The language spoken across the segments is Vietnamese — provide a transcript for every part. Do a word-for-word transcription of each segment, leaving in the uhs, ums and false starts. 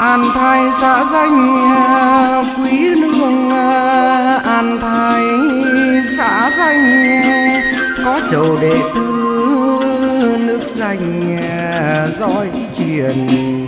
An Thái xã danh quý nương, An Thái xã danh có chầu đệ tử nước danh dõi truyền.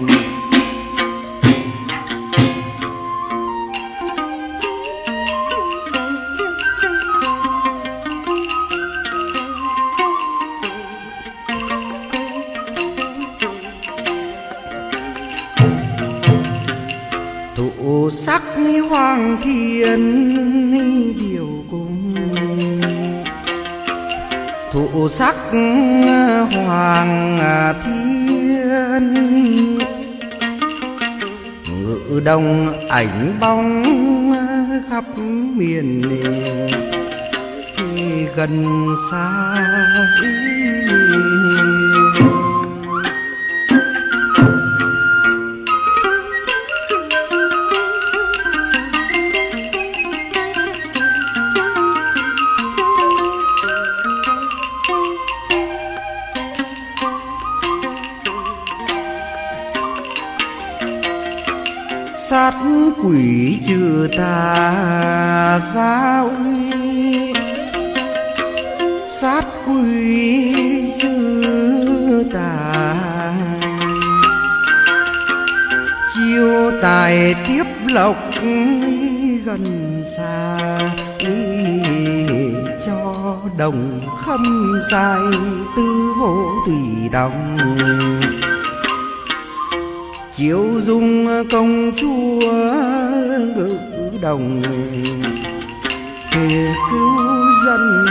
Thụ sắc hoàng thiên điều cung, thụ sắc hoàng thiên ngự đồng ảnh bóng khắp miền gần xa. Sát quỷ trừ tà gia uy, sát quỷ trừ tà chiêu tài tiếp lộc gần xa, cho đồng khâm sai tư vô tùy đồng. Chiếu dung công chúa ngự đồng để cứu dân.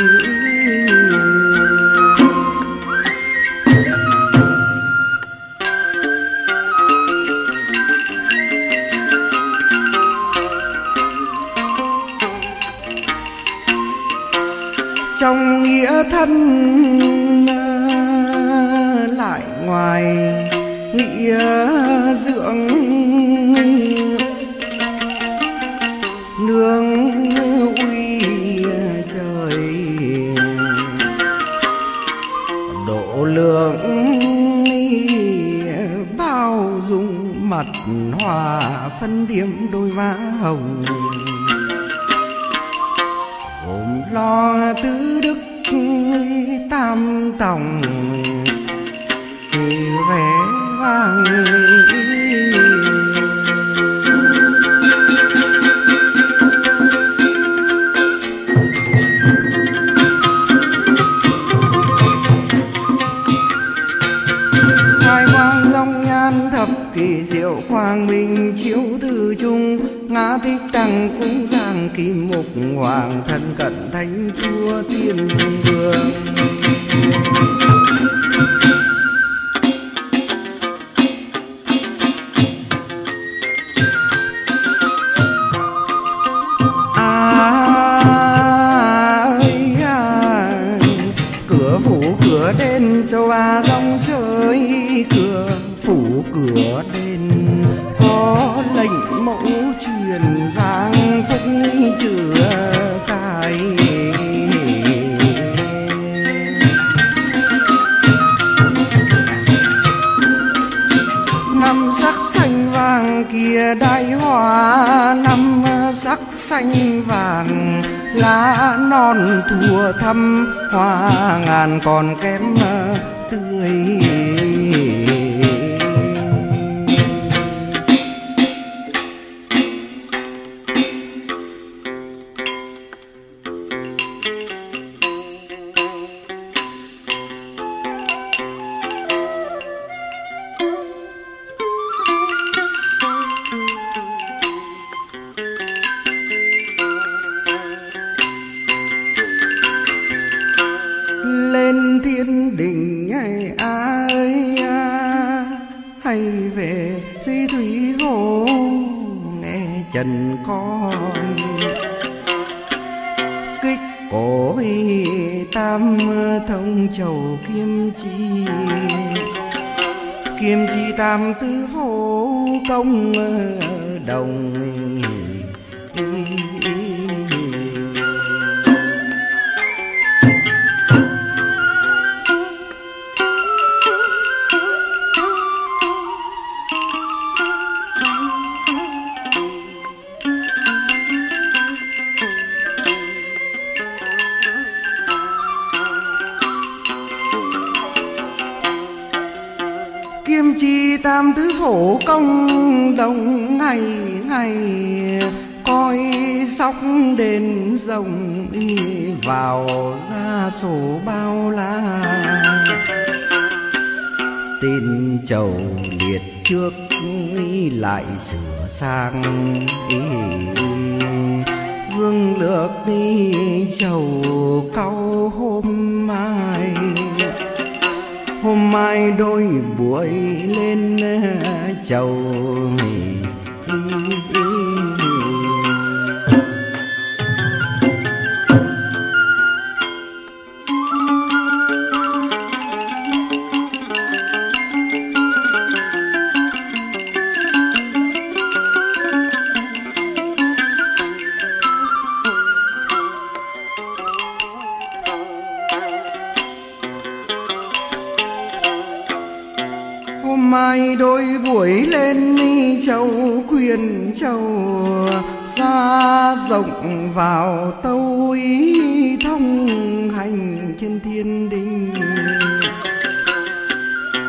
Trong nghĩa thân lại ngoài nghĩa dưỡng, nương uy trời độ lượng bao dung mặt hòa phân điểm đôi má hồng. Gồm lo tứ đức tam tòng vẻ vang. Khai quang long nhan thập kỳ diệu quang minh chiếu từ trung, ngã thích tăng cũng giang kim mục hoàng thân cận thánh chúa tiên vương. Cửa đền châu Á dòng chơi, cửa phủ cửa đền có lệnh mẫu truyền giang phúc chữa tài. Năm sắc xanh vàng kia đại hoa, năm sắc xanh vàng lá non thua thăm, hoa ngàn còn kém tươi. Lên thiên đình hay ai à, hay về suy thủy vô nghe trần con kích cổ tam thông chầu kim chi, kim chi tam tứ vô công đồng. tam tứ phổ công đồng ngày ngày coi sóc đền rồng y vào ra sổ bao la. Tên chầu liệt trước y lại sửa sang y vương lược đi chầu cau hôm mai. Hôm mai đôi buổi lên chầu hôm mai đôi buổi lên châu quyền châu ra rộng vào tâu ý thông hành trên thiên đình.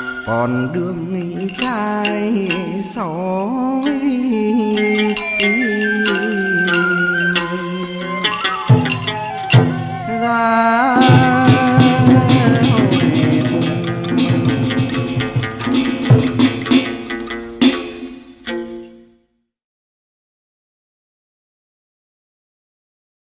Còn đường trai sói